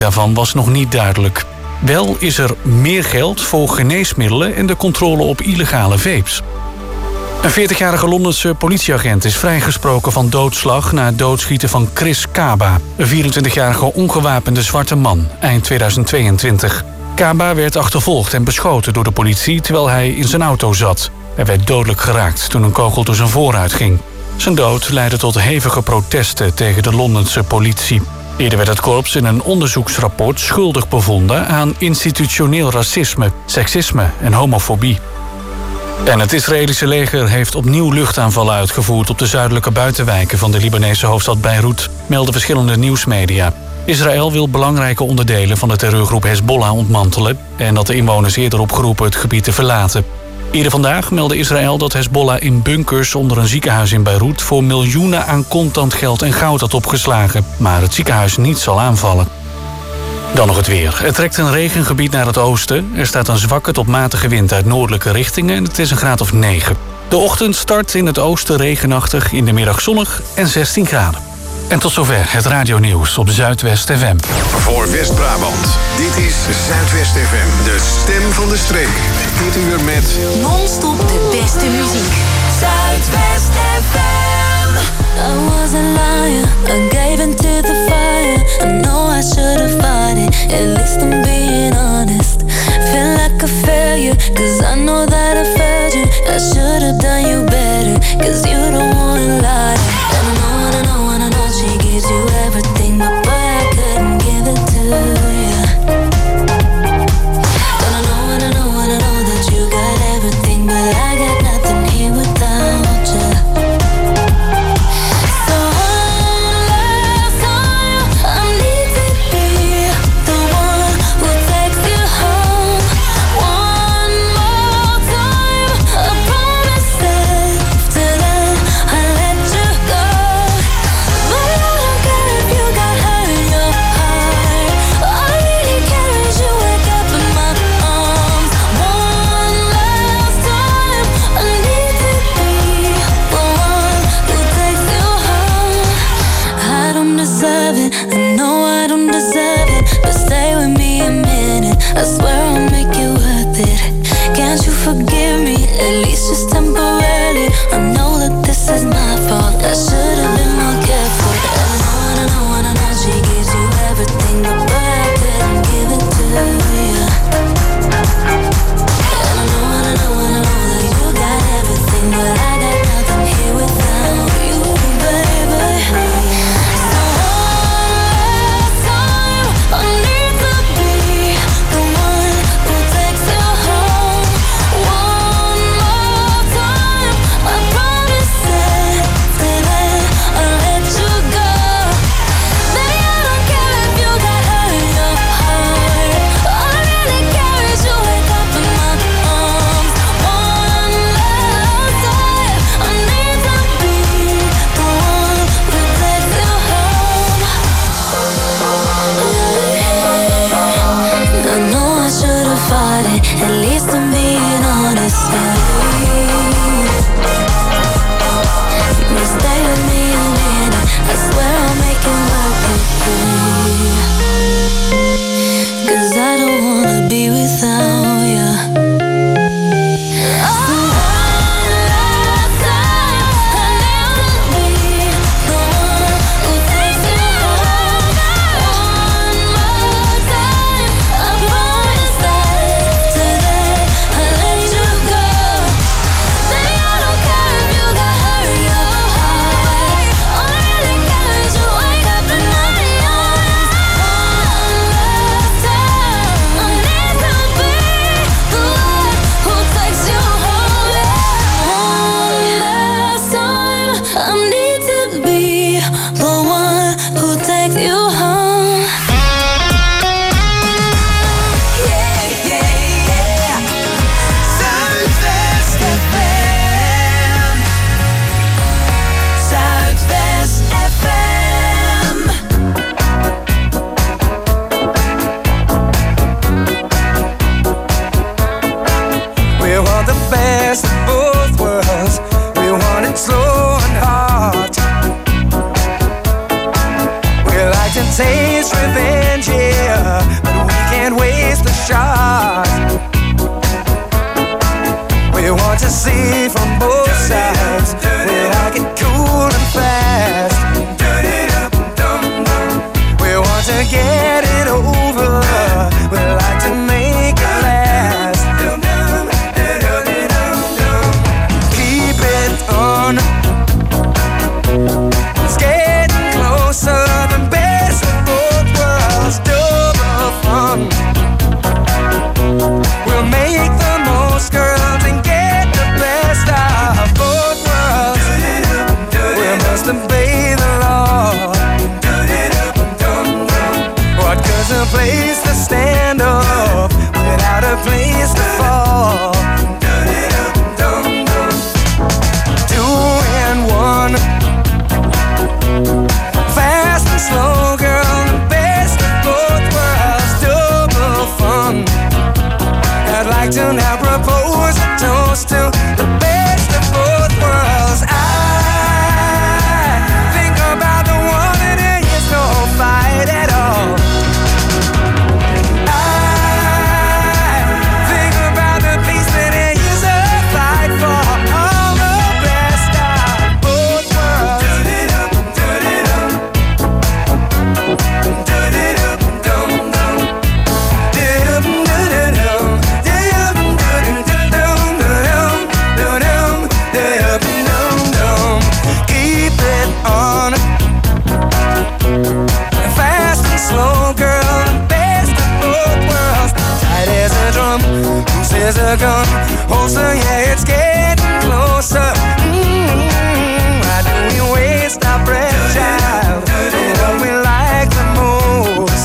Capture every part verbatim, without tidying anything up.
daarvan was nog niet duidelijk. Wel is er meer geld voor geneesmiddelen en de controle op illegale vapes. Een veertigjarige Londense politieagent is vrijgesproken van doodslag na het doodschieten van Chris Kaba, een vierentwintigjarige ongewapende zwarte man, eind tweeduizend tweeëntwintig. Kaba werd achtervolgd en beschoten door de politie terwijl hij in zijn auto zat. Hij werd dodelijk geraakt toen een kogel door zijn voorruit ging. Zijn dood leidde tot hevige protesten tegen de Londense politie. Eerder werd het korps in een onderzoeksrapport schuldig bevonden aan institutioneel racisme, seksisme en homofobie. En het Israëlische leger heeft opnieuw luchtaanvallen uitgevoerd op de zuidelijke buitenwijken van de Libanese hoofdstad Beirut, melden verschillende nieuwsmedia. Israël wil belangrijke onderdelen van de terreurgroep Hezbollah ontmantelen en dat de inwoners eerder opgeroepen het gebied te verlaten. Eerder vandaag meldde Israël dat Hezbollah in bunkers onder een ziekenhuis in Beirut voor miljoenen aan contant geld en goud had opgeslagen, maar het ziekenhuis niet zal aanvallen. Dan nog het weer. Het trekt een regengebied naar het oosten. Er staat een zwakke tot matige wind uit noordelijke richtingen en het is een graad of negen. De ochtend start in het oosten regenachtig, in de middag zonnig en zestien graden. En tot zover het radionieuws op Zuidwest F M. Voor West-Brabant, dit is Zuidwest F M, de stem van de streek. Dit uur met non-stop de beste muziek. Zuidwest F M. I was a liar, I gave in to the fire. I know I should have fought it, at least I'm being honest. Feel like a failure, cause I know that I failed you. I should have done you better, cause you don't wanna lie. And I know, and I know, and I know she gives you everything, but boy, I couldn't give it to you. And I know, and I know, and I know that you got everything, but I got nothing here without you. So one last time, I need to be the one who takes you home. One more time, I promise that after that I let you go. But I don't care if you got hurt in your heart. All I really care is you wake up in my arms. One last time, I need to be the one who takes you home. I don't deserve it, I know I don't deserve it, but stay with me a minute, I swear I'll make it worth it. Can't you forgive me, at least just temporarily? I know that this is my fault, I should have been more careful. And I know, and I know, and I know she gives you everything, but boy, I couldn't give it to you. And I know, and I know, and I know that you got everything, but I got nothing here without you, baby. So one last time, I need to be the one shot. We want to see from both sides. We like it cool and fast. We want to get it over. We like to make it last. Keep it on. It's getting closer. The best of both worlds. Double fun. We'll make the most girls and get the best of both worlds. We must obey the law. What good's a place to stand up without a place to fall? Two and one, fast and slow, girl, the best of both worlds, double fun. I'd like to now propose a toast to the best of both worlds. I think about the one and there is no fight at all. I think about the peace that there is a fight for. All the best of both worlds. Keep it on. Fast and slow, girl, the best of both worlds. Tight as a drum, loose as a gun. Holster, yeah, it's getting closer. Mm-hmm. Why do we waste our breath, child? What we like the most.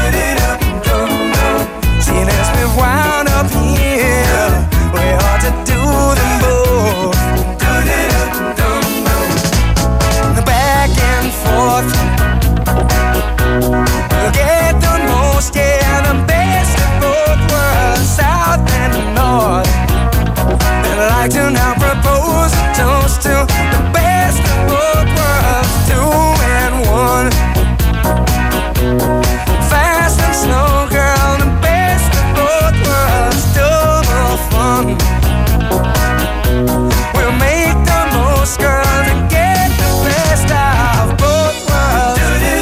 Seeing as we've wound up here, we ought to do them both. Back and forth. We'll get the most, yeah, the best of both worlds, south and north. I'd like to now propose a toast to the best of both worlds, two and one. Fast and slow, girl, the best of both worlds, double fun. We'll make the most, girl, to get the best of both worlds.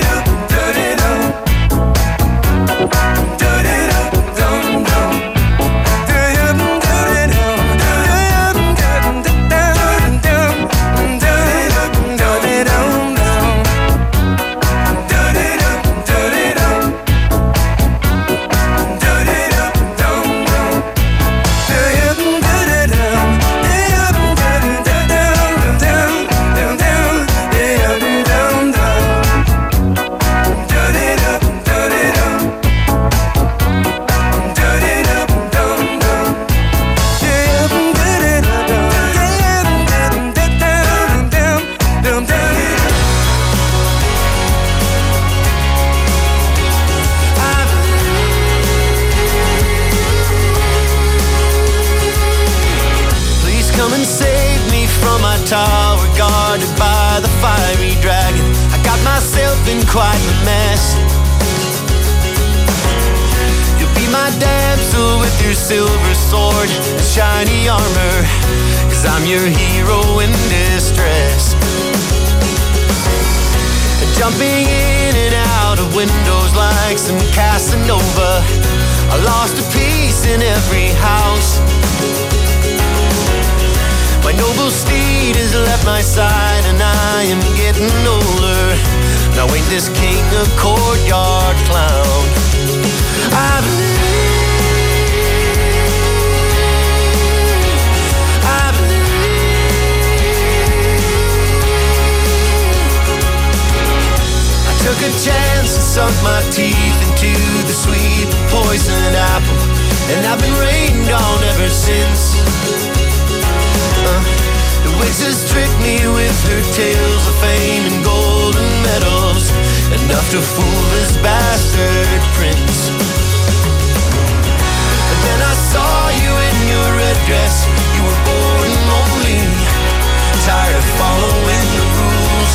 Come and save me from my tower guarded by the fiery dragon. I got myself in quite a mess. You'll be my damsel with your silver sword and shiny armor, 'cause I'm your hero in distress. Jumping in and out of windows like some Casanova, I lost a piece in every house. My noble steed has left my side and I am getting older. Now ain't this king a courtyard clown? I believe, I believe. I took a chance and sunk my teeth into the sweet poisoned apple, and I've been rained on ever since. Uh, the witch has tricked me with her tales of fame and golden medals, enough to fool this bastard prince. But then I saw you in your red dress. You were bored and lonely, tired of following the rules.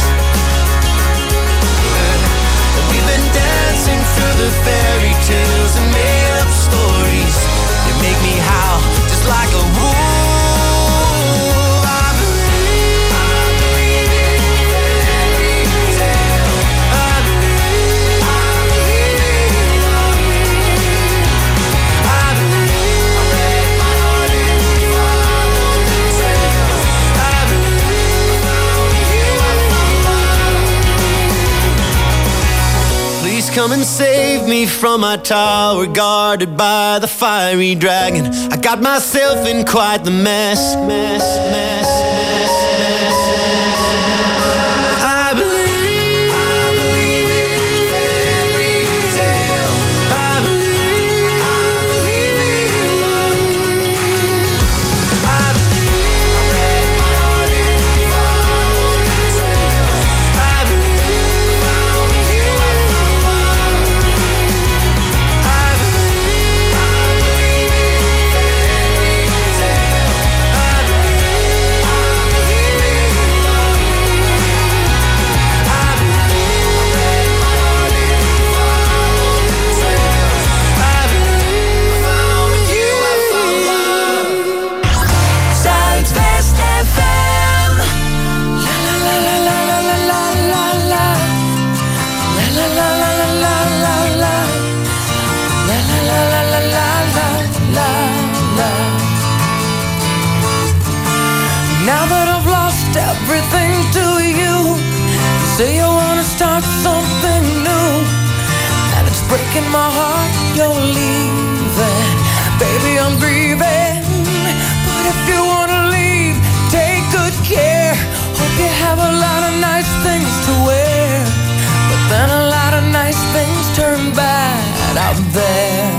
And we've been dancing through the fairy tales and made up stories. come and save me from my tower, guarded by the fiery dragon. I got myself in quite the mess, mess, mess, mess, mess. I believe, I believe in fairy tale. I believe, I believe in love. I believe I read my heart in fairy tale. I believe found you in love. I believe, I believe in fairy tale. I believe, I believe in love. I believe I read my heart in fairy tale. I believe found you, I found love. Zuidwest F M. La la la la la la la la la. La la la la la la la la. La la la la la la la la la. Now that I've lost everything to you, you say you wanna start something new, and it's breaking my heart you're leaving. Baby, I'm grieving, but if you wanna leave, take good care. Hope you have a lot of nice things to wear, but then a lot of nice things turn bad out there.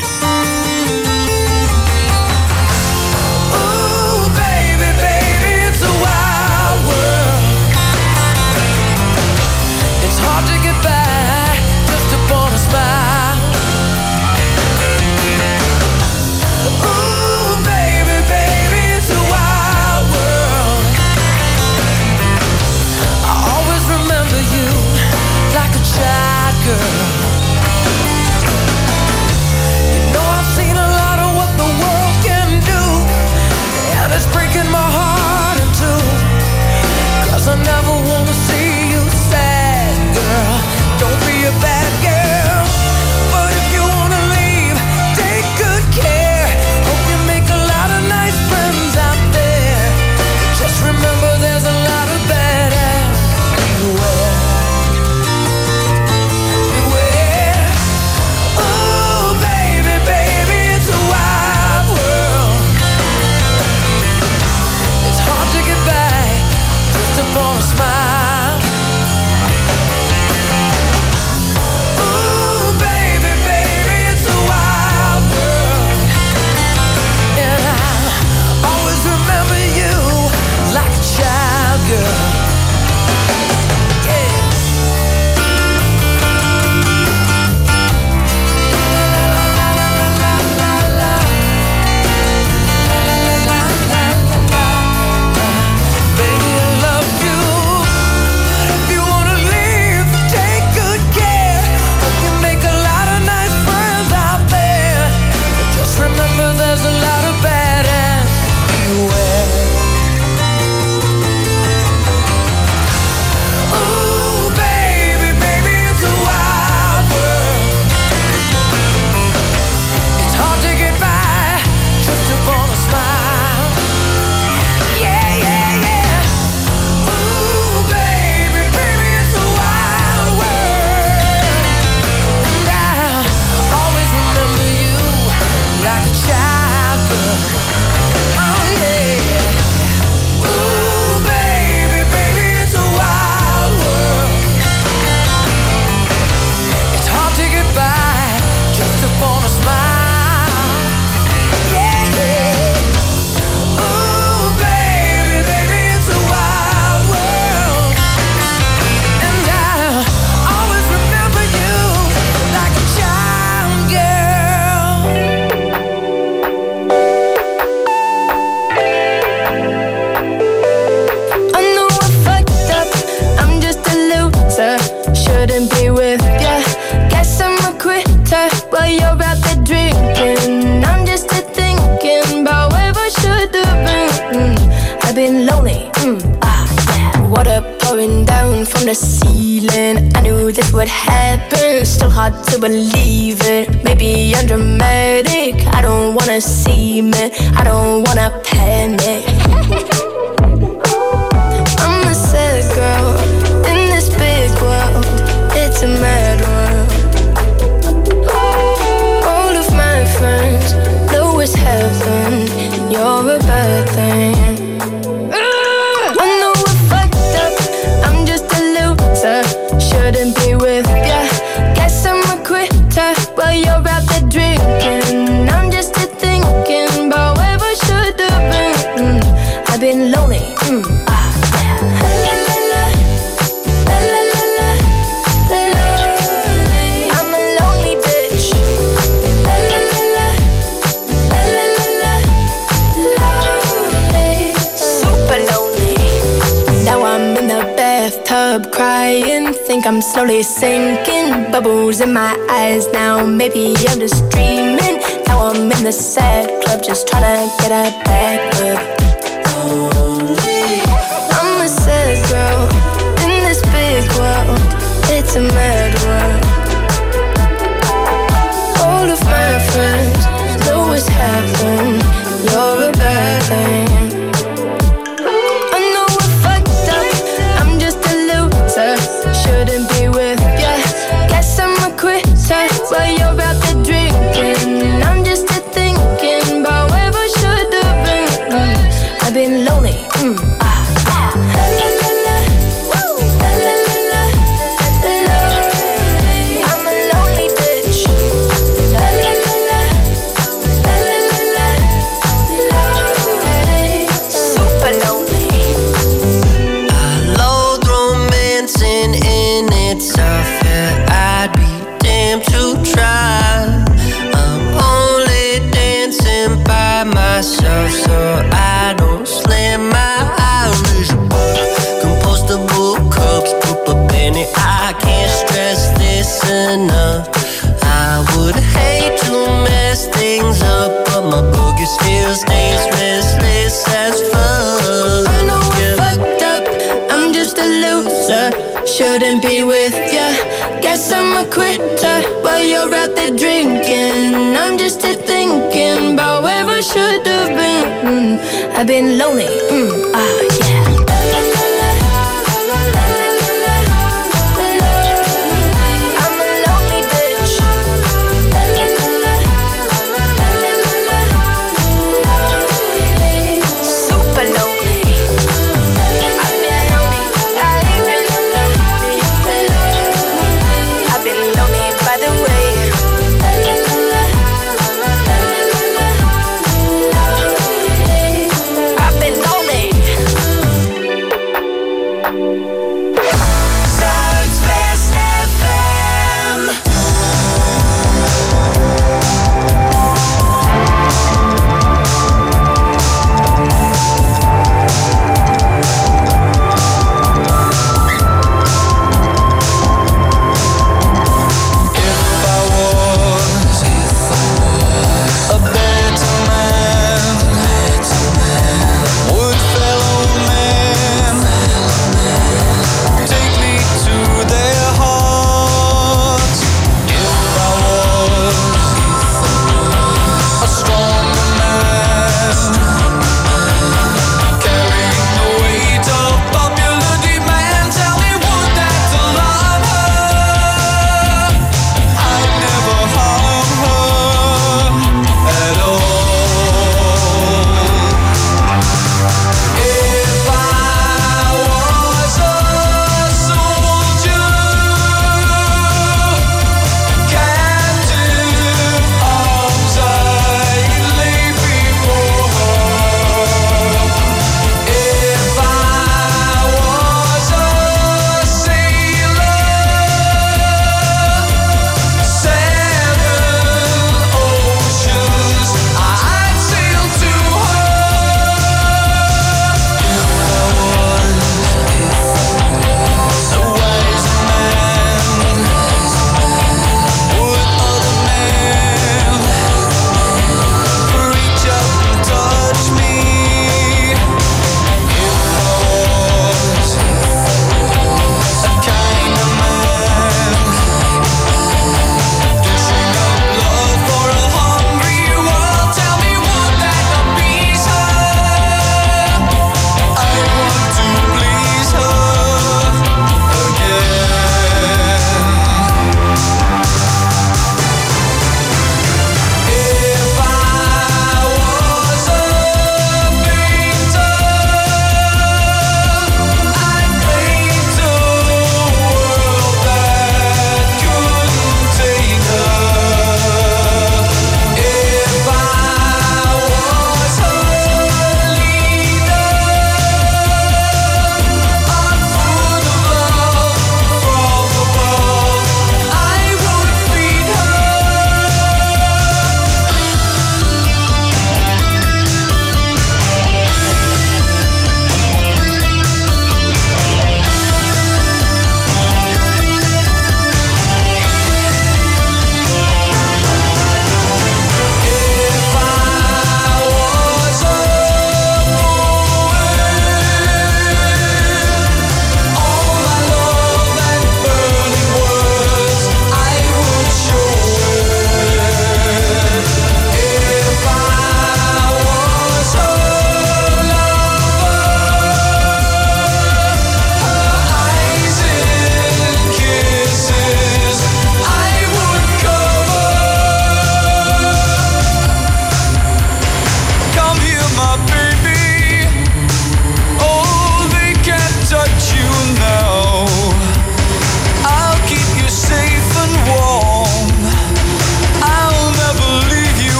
Ooh, baby, baby, it's a wild world. It's hard to get by just upon a smile. Ooh, baby, baby, it's a wild world. I always remember you like a child girl. You know I've seen a lot of what the world can do, and it's breaking my heart in two. 'Cause I never wanna see you sad, girl. Don't be a bad girl. But if you wanna leave, take good care. Hope you make a lot of nice friends out there. Just remember there's a lot of badass beware. Beware. Ooh, baby, baby, it's a wild world. It's hard to get by just upon a smile. Ooh, baby, baby, it's a wild world. And I always remember you like a child girl. Yeah. Baby, I love you, but if you wanna leave, take good care. Hope you make a lot of nice friends out there. But just remember there's a lot of badass beware. Ooh, baby, baby, it's a wild world. It's hard to get by just upon a smile. Yeah, yeah, yeah. Ooh, baby, baby, it's a wild world. And I always remember you like a child girl. Oh, yeah. Ooh, baby, baby, it's a wild world. It's hard to get by just upon a smile. Yeah, yeah. Ooh, baby, baby, it's a wild world. And I always remember you like a child girl. I know I fucked up, I'm just a loser. Shouldn't be with ya. Guess I'm a quitter while you're out there drinking. I'm just a thinking about where I should have been. Mm, I've been lonely, mm, ah, yeah. Water pouring down from the ceiling. I knew this would happen, still hard to believe it. Maybe I'm dramatic, I don't wanna see me, I don't wanna panic. I'm a sad girl in this big world. It's a mad world. you're out there drinking. I'm just here thinking about where I should have been. Mm, I've been lonely. Mm, ah, yeah. La, la, la, la, la, la, la, lonely. I'm a lonely bitch. La, la, la, la, la, la, la, la, lonely. Super lonely. Now I'm in the bathtub crying. Think I'm slowly sinking. Bubbles in my eyes now. Maybe I'm just dreaming. Now I'm in the sad club, just trying to get a back up. I'm a sad girl in this big world. It's a mad world. All of my friends know what's happened. You're a bad thing. I know we're fucked up. I'm just a loser. Shouldn't be with ya. Guess I'm a quitter while you're out there drinking. I'm just here thinking about where I should have been. Mm, I've been lonely. Mm, ah, ah. La, la, la, la. Woo. La, la, la, la. Lonely. I'm a lonely bitch. La, la, la, la. La, la, la, la. Lonely. Super lonely. I loathe romancing in itself. Yeah, I'd be damned to try. I'm only dancing by myself, so I don't slam my eyes. Compostable cups, poop a penny. I can't stress this enough. I would hate to mess things up, but my boogie still stays restless as fuck. I know I'm fucked up. I'm just a loser. Shouldn't be with ya. Guess I'm a quitter while you're out there drinking. I'm just here thinking about where I should have been. Mm, I've been lonely. Mm, ah, yeah. La, la, la, la, la, la, la, lonely. I'm a lonely bitch. La, la, la, la, la, la, la, lonely. Super lonely. I've been lonely. I've been lonely. I've been lonely by the way. La, la, la, la, la, la, la, lonely. I've been lonely.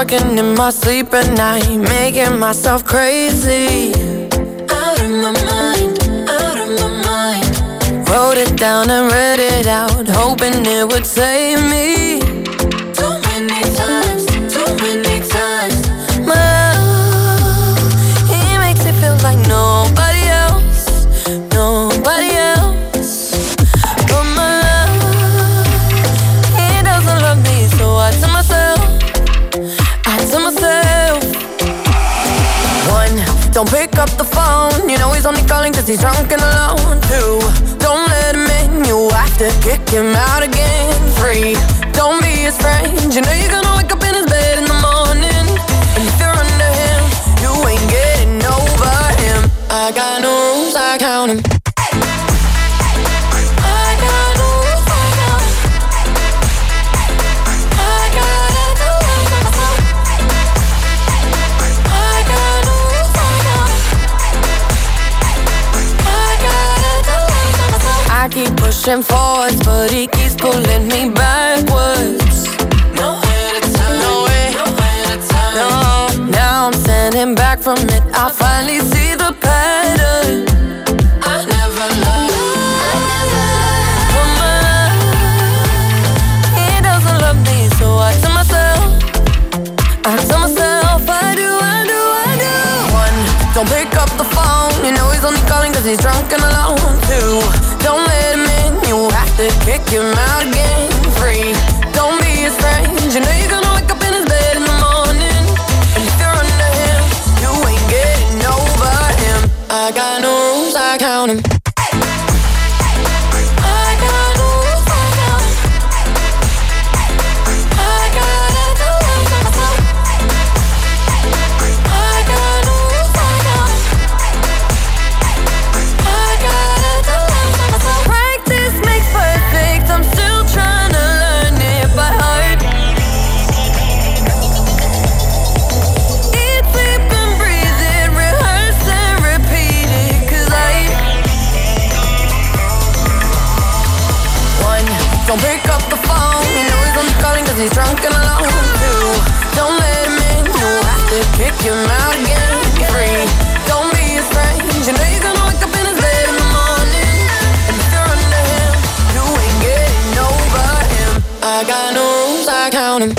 talking in my sleep at night, making myself crazy. Out of my mind, out of my mind. Wrote it down and read it out, hoping it would save me. Too many times, too many times. My love, he makes it feel like nobody else, nobody else. But my love, he doesn't love me, so I tell myself, I tell myself. One, don't pick up the phone, you know he's only calling cause he's drunk and alone. Two, don't let him in, you have to kick him out again. Three, don't be his friend, you know you're gonna wake up in his bed in the morning. And if you're under him, you ain't getting over him. I got no rules, I count him. I keep pushing forwards, but he keeps pulling me backwards. Nowhere to turn, nowhere, nowhere to turn. No, now I'm standing back from it. I finally see the pattern. I never loved, I never loved. He doesn't love me, so I tell myself, I tell myself, I do, I do, I do. One, don't pick up the phone, you know he's only calling cause he's drunk and alone. Two, don't let him in, you have to kick him out again. Three, don't be his friend, you know you're gonna wake up in his bed in the morning. And if you're under him, you ain't getting over him. I got no rules, I count him. Don't pick up the phone, you know he's only calling cause he's drunk and alone. Two, don't let him in, you have to kick him out again. Three, don't be his friend, you know you're gonna wake up in his bed in the morning. And if you're under him, you ain't getting over him. I got no rules, I count him.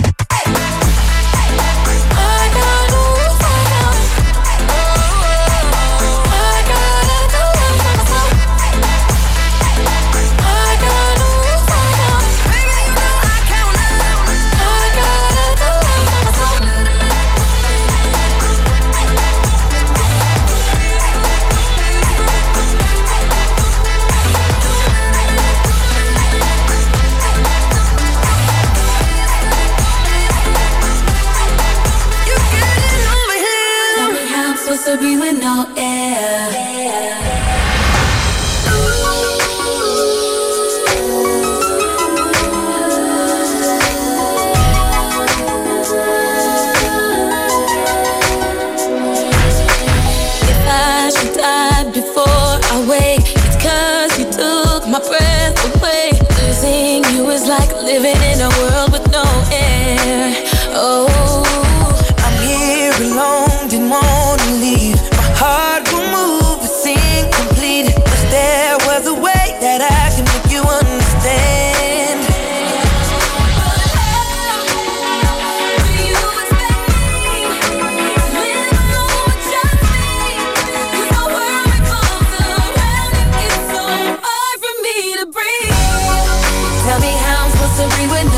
To be with no air. If I should die before I wake, it's cause you took my breath away. Losing you is like living in a world with no air. Oh, I'm here alone, didn't want to leave. My heart will move, it's incomplete. Wish there was a way that I can make you understand. Do you expect me to live alone with just me? 'Cause the world revolves around you, it's so hard for me to breathe. tell me how I'm supposed to breathe with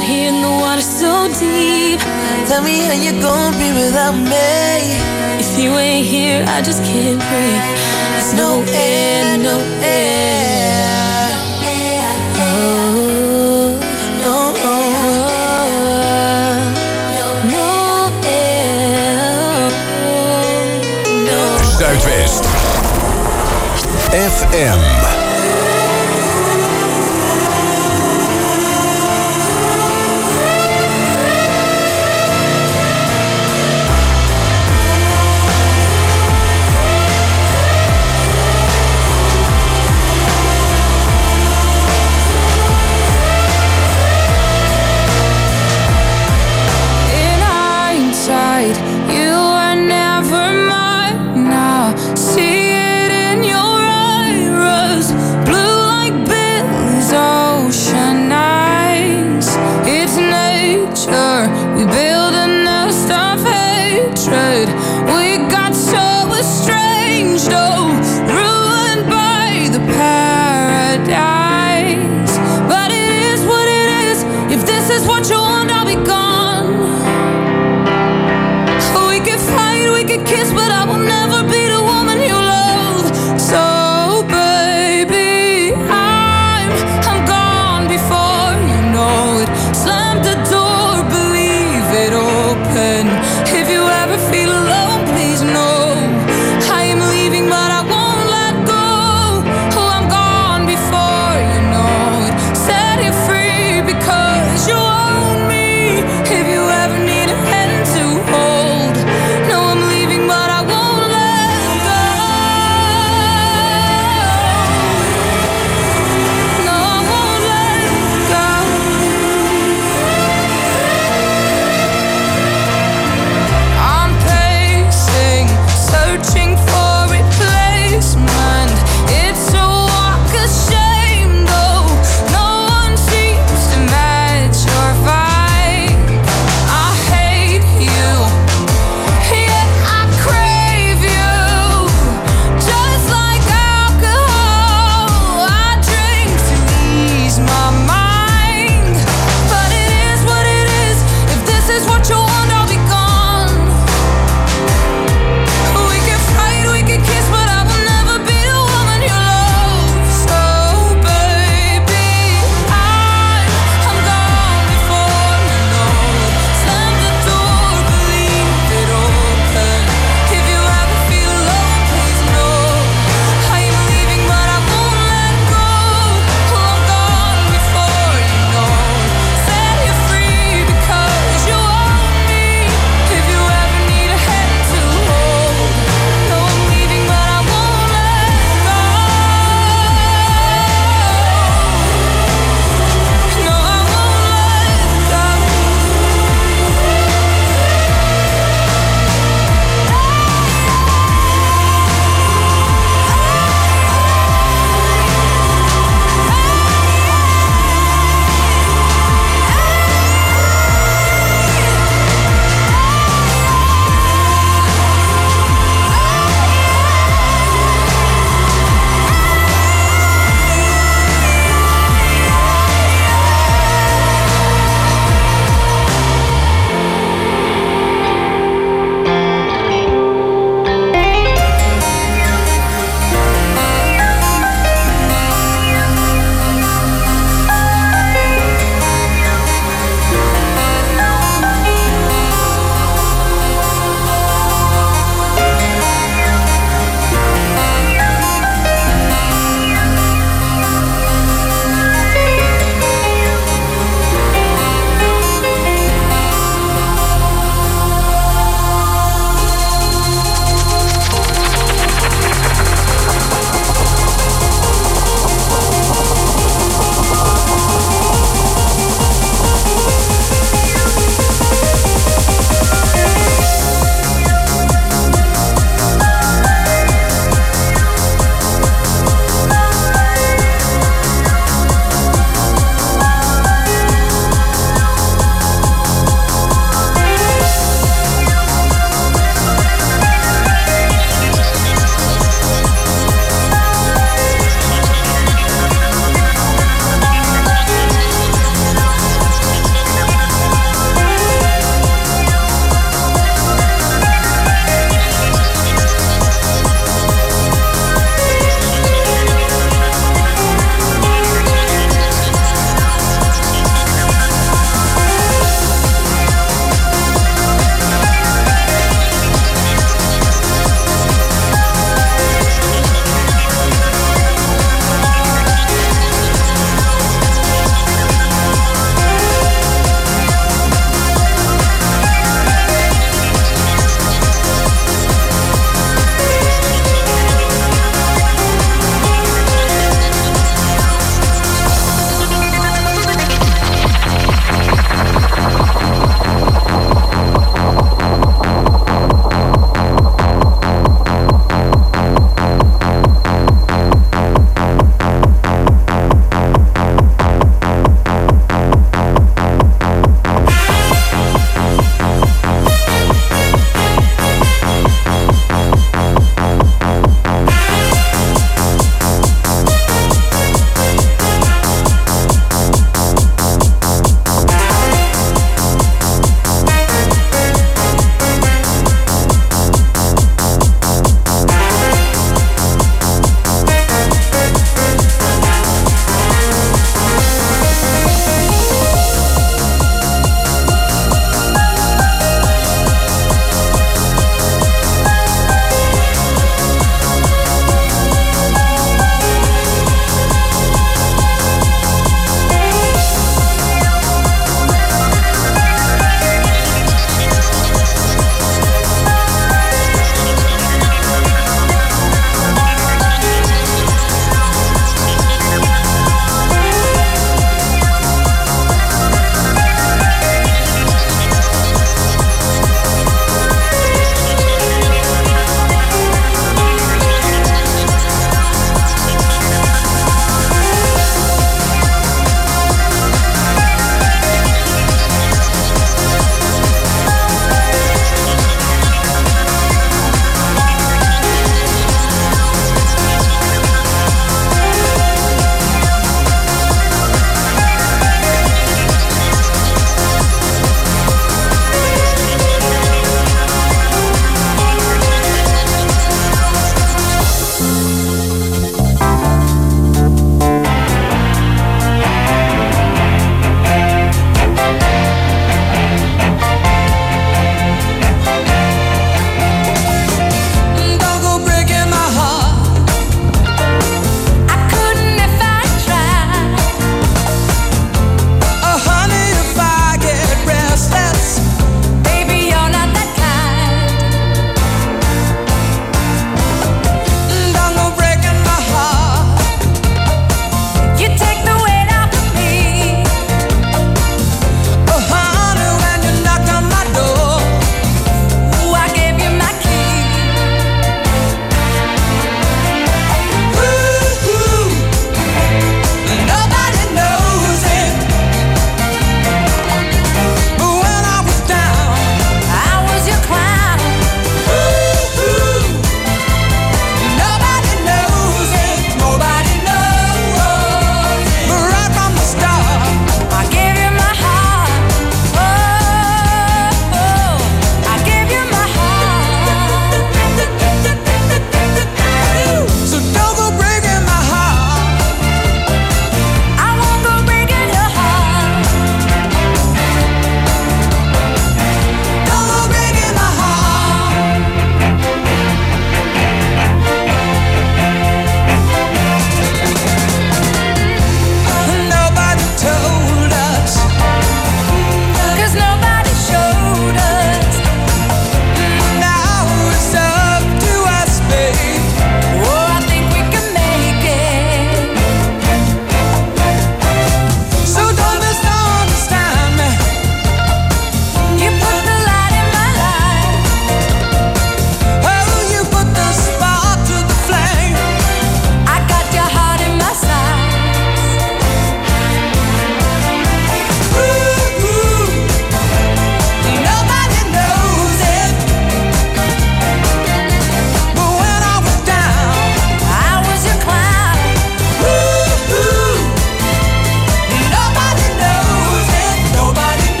out here in the water so deep. Tell me how you gonna be without me. If you ain't here, I just can't breathe. There's no air, no air. Oh, no, no, no air. No. Zuidwest F M.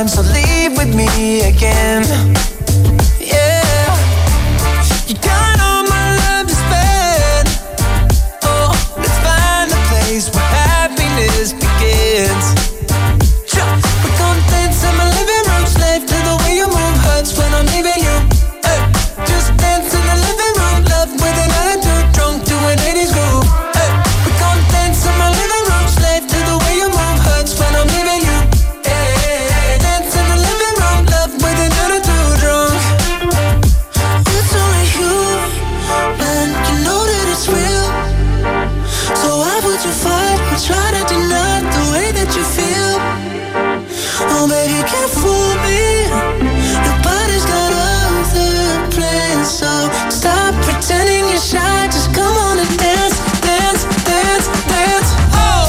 time, so leave with me again. Yeah, you got all my love to spend. Oh, let's find a place where happiness begins. We're gonna dance in my living room, slave to the way you move, hurts when I'm leaving you. Hey, just dance in the living room, love with an attitude, drunk to an eighties groove. Hey, we're gonna dance in my living room, slave to the way you move, hurts when I'm leaving you. Hey, dance in the living room, love with an attitude, drunk. It's only you, man, you know that it's real. So why would you fight or try to deny the way that you feel? Oh, baby, you can't fool me. Your body's got other plans, so stop pretending you're shy. Just come on and dance, dance, dance, dance. Oh.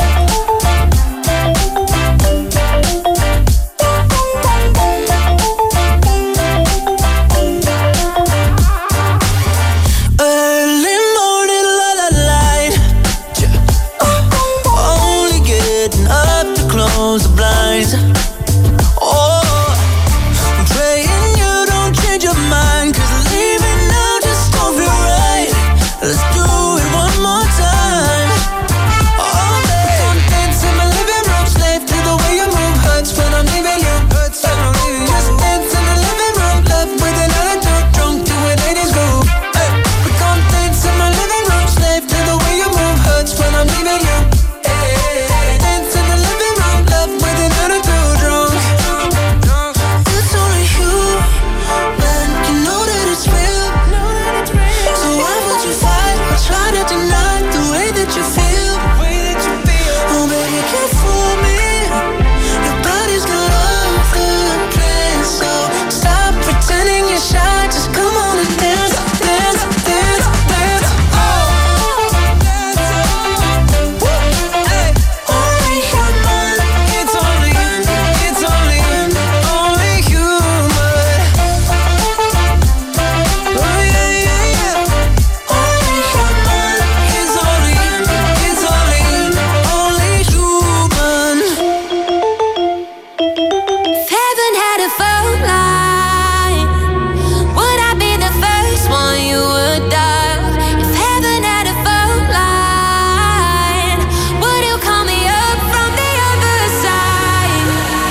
Early morning, la la light. Uh, only getting up to close the blinds. Oh, I'm praying you don't change your mind, 'cause leaving now just don't feel right. Let's do it one more time. Oh, baby, I'm dancing in my living room, slave to the way you move, hurts when I'm leaving you. Hurts when I'm leaving you. Just dance in the living room, love with an attitude, drunk to an eighties groove. Hey, we gon' dance in my living room, slave to the way you move, hurts when I'm leaving you. Hey, dance in the living room, love with an attitude, drunk. It's only you, man, you know that it's real. So why would you fight or try to deny the way that you feel? Oh, baby, you can't fool me. Your body's got other plans, so stop pretending you're shy. Just come on and dance, dance, dance, dance. Oh, hey, only human. It's only, it's only, only human. Oh yeah, yeah, yeah. Only human. It's only, it's only, only human. If heaven had a phone line, would I be the first one you would dial? If heaven had a phone line, would you call me up from the other side?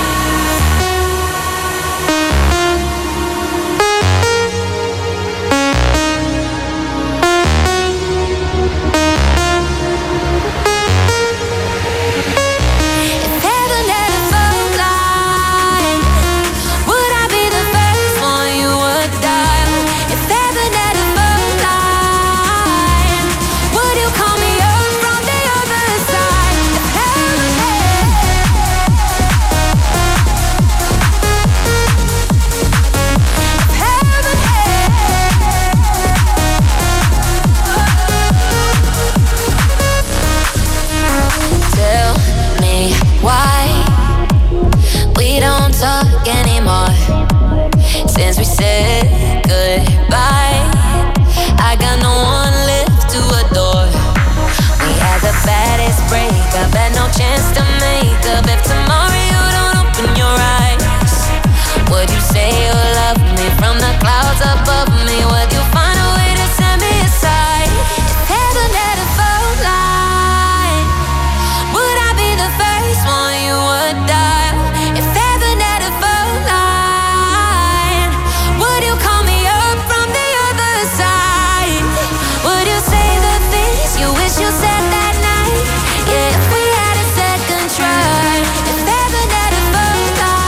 If heaven had a phone line, would I be the first one you would dial? If heaven had a phone line, would you call me up from the other side? If heaven had, if heaven had. Tell me why we don't talk anymore. Since we said goodbye, I got no one left to adore. We had the baddest breakup, had no chance to make up. If tomorrow you don't open your eyes, would you say you love me from the clouds above me? Would you find a way to set me aside? If heaven had a phone line, would I be the first one you would dial? If heaven had a phone line, would you call me up from the other side? Would you say the things you wish you said that night? Yeah, if we had a second try. If heaven had a phone line.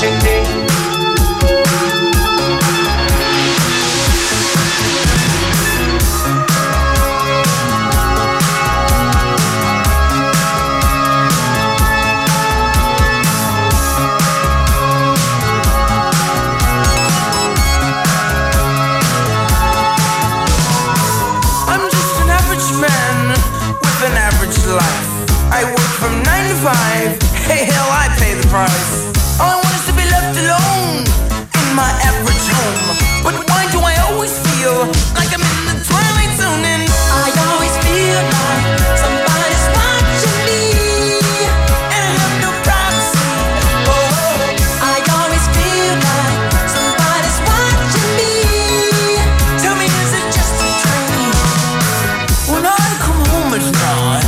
watching me. I'm just an average man with an average life. I work from nine to five. Hey, hell, I pay the price. All I want is to be left alone in my average home. But why do I always feel like I'm in the twilight zone? And I always feel like somebody's watching me, and I have no privacy. Oh, I always feel like somebody's watching me. tell me, is it just a dream? When I come home at night,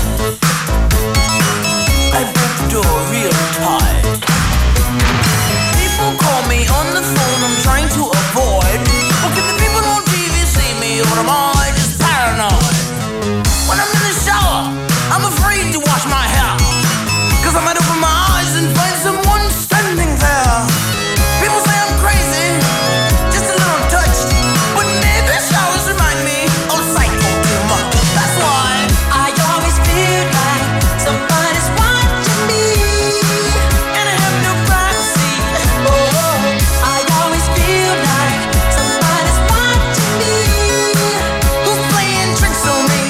I break the door real tight. People call me on the phone, I'm trying to avoid. But can the people on T V see me, or am I just paranoid? When I'm in the shower, I'm afraid to wash my hair, cause I might open my eyes and find someone standing there. People say I'm crazy, just a little touched, but maybe showers remind me of psycho too much. That's why I always feel like somebody's watching me, and I have no privacy. Oh, I always feel like somebody's watching me. who's playing tricks on me?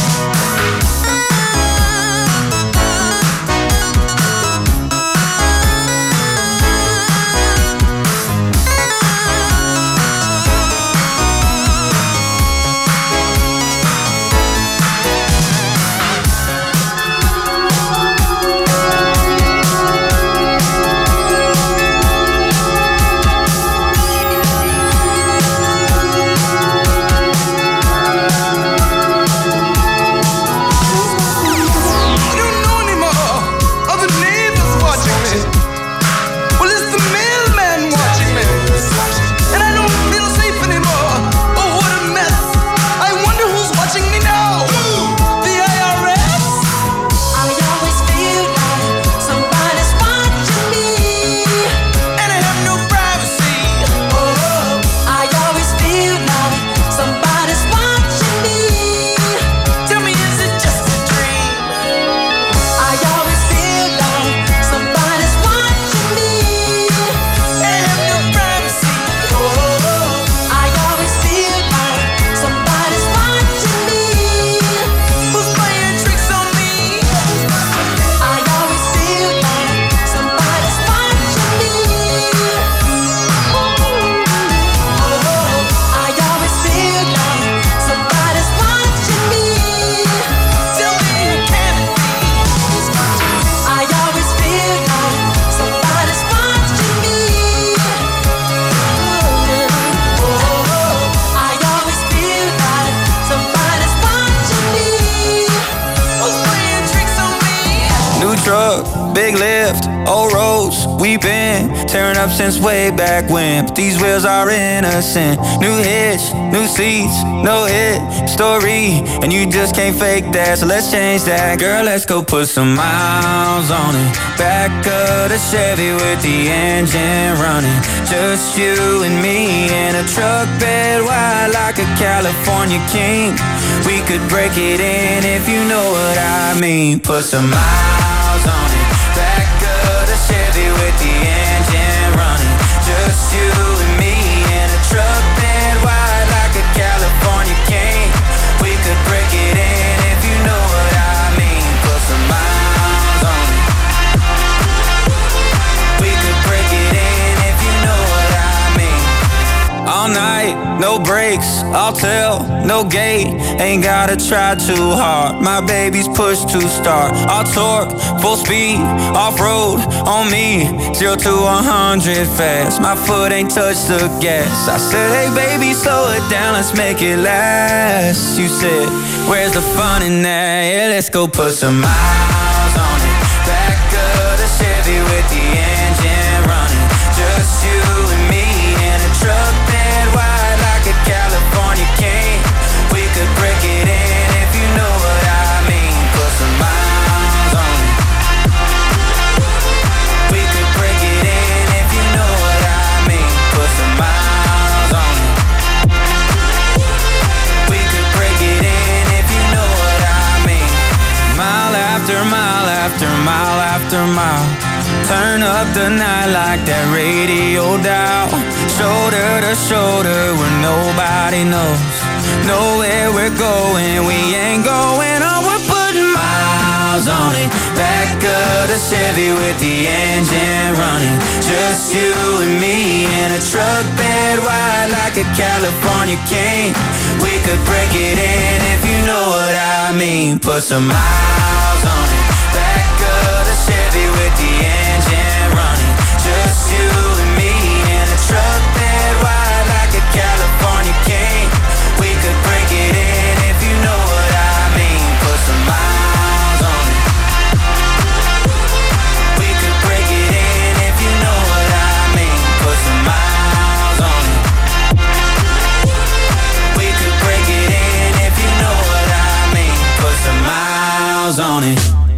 I don't know anymore. Are the neighbors watching me? Well, is the mailman watching me? And I don't feel safe anymore. Oh, what a mess. I wonder who's watching me now. The I R S? I always feel like somebody's watching me. And I have no privacy. Oh, I always feel like somebody's watching me. tell me, is it just a dream? I always feel like somebody's watching me. And I have no privacy. Oh, I always feel like somebody's watching me. who's playing tricks on me? I always feel like somebody's watching me. I always feel like somebody's watching me. Tell me, can it be? I always feel like somebody's watching me. I always feel like somebody's watching me. Who's playing tricks on me? New truck, big lift, old roads, we been tearing up since way back when. But these wheels are innocent. New hitch, new seats, no hit story, and you just can't fake that. So let's change that, girl. Let's go put some miles on it. Back of the Chevy with the engine running. Just you and me in a truck bed wide like a California king. We could break it in if you know what I mean. Put some miles on it. Back of the Chevy with the engine running. Just you and me in a truck bed wide like a California king. We could break it in if you know what I mean. Put some miles on it. We could break it in if you know what I mean. All night, no brakes, I'll tell, no gate. Ain't gotta try too hard. My baby's push to start. I'll torque, full speed, off-road on me. Zero to a hundred fast. My foot ain't touched the gas. I said, hey baby, slow it down, let's make it last. You said, where's the fun in that? Yeah, let's go put some miles on it. Back of the Chevy with the engine running. Just you and me in a truck bed wide like a California king. We could break it in if you know what I mean. Put some miles on it. We could break it in if you know after mile after mile. Turn up the night like that radio dial. Shoulder to shoulder where nobody knows. Know where we're going, we ain't going on. We're putting miles on it. Back of the Chevy with the engine running. Just you and me in a truck bed wide like a California king. We could break it in if you know what I mean. Put some miles on it. Back of the Chevy with the engine running. Just you and me in a truck bed wide like a California king. We could break it in if you know what I mean. Put some miles on it. We could break it in if you know what I mean. Put some miles on it. We could break it in if you know what I mean. Put some miles on it.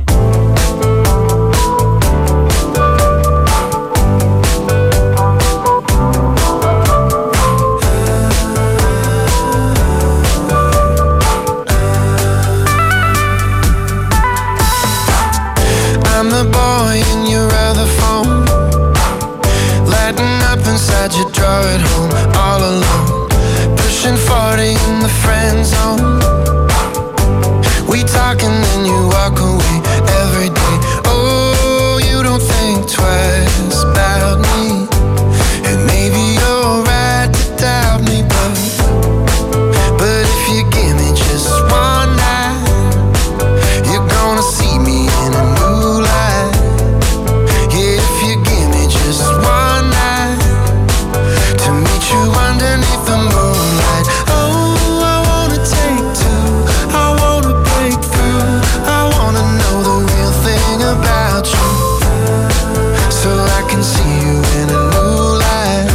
I'm the boy in your other phone, lighting up inside your drawer at home, all alone, pushing forty in the friend zone. We talk and then you walk away every day. Oh, you don't think twice about me, and maybe you're right to doubt me, but but if you give me just one night, you're gonna see me in a new light. Yeah, if you give me just one night to meet you underneath the moonlight. Oh, I wanna take two, I wanna break through, I wanna know the real thing about you, so I can see you in a new light.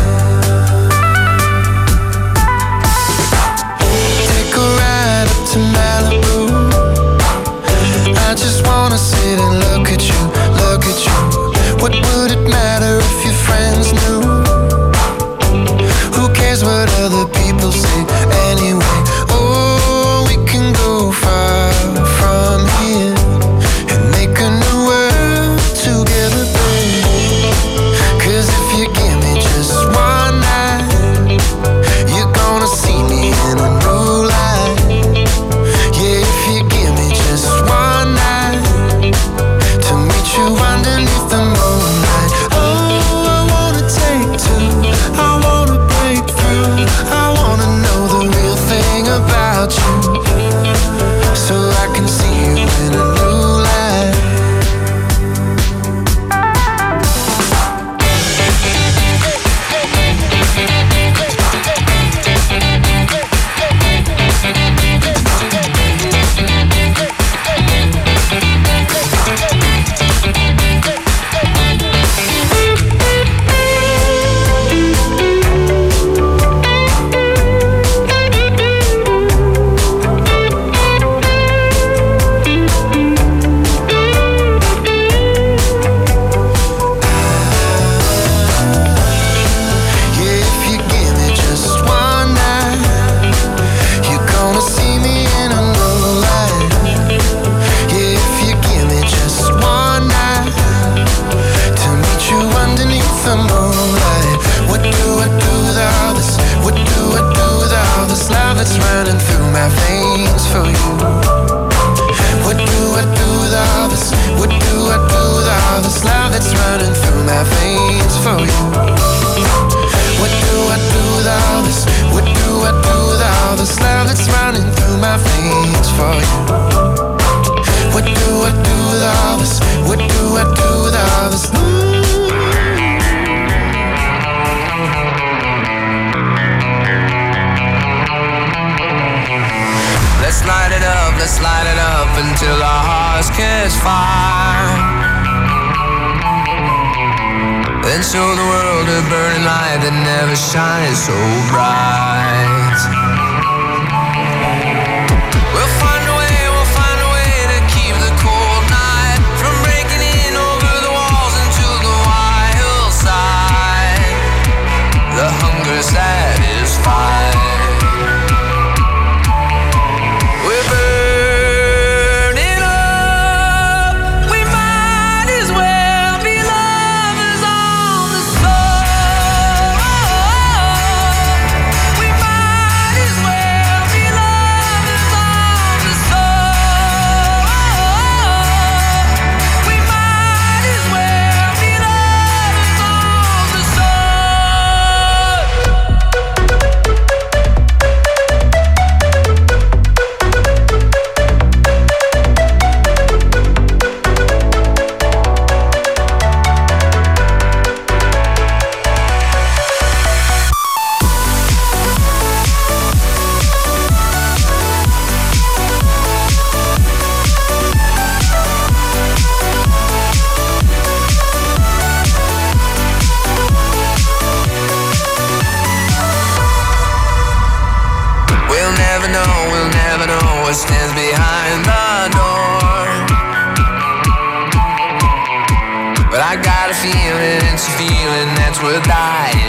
Take a ride up to Malibu, I just wanna sit and look at you, look at you. What would it matter if your friends knew? Who cares what other people say anyway? Oh, we can go far from here and make a new world together, babe. Cause if you give me just one night, you're gonna see me in a new light. Yeah, if you give me just one night to meet you underneath the moonlight. Oh, I wanna take two, I wanna break through, I wanna know the real thing about you, so I can see you in a new light. Yeah, if you give me just one night, you're gonna see me in a new light. Yeah, if you give me just one night to meet you underneath the moonlight. What do I do with all this? What do I do with all this love that's running through my veins for you? What do I do with all this? What do I do with all this love that's running through my veins for you? What do I do with all this? What do I do with all this love that's running through my veins for you? What do I do with all this? What do I do with all this? Let's light it up, let's light it up until our hearts catch fire. Then show the world a burning light that never shines so bright. We'll find a way, we'll find a way to keep the cold night from breaking in over the walls into the wild side. The hunger satisfied. We're burning up, we might will die.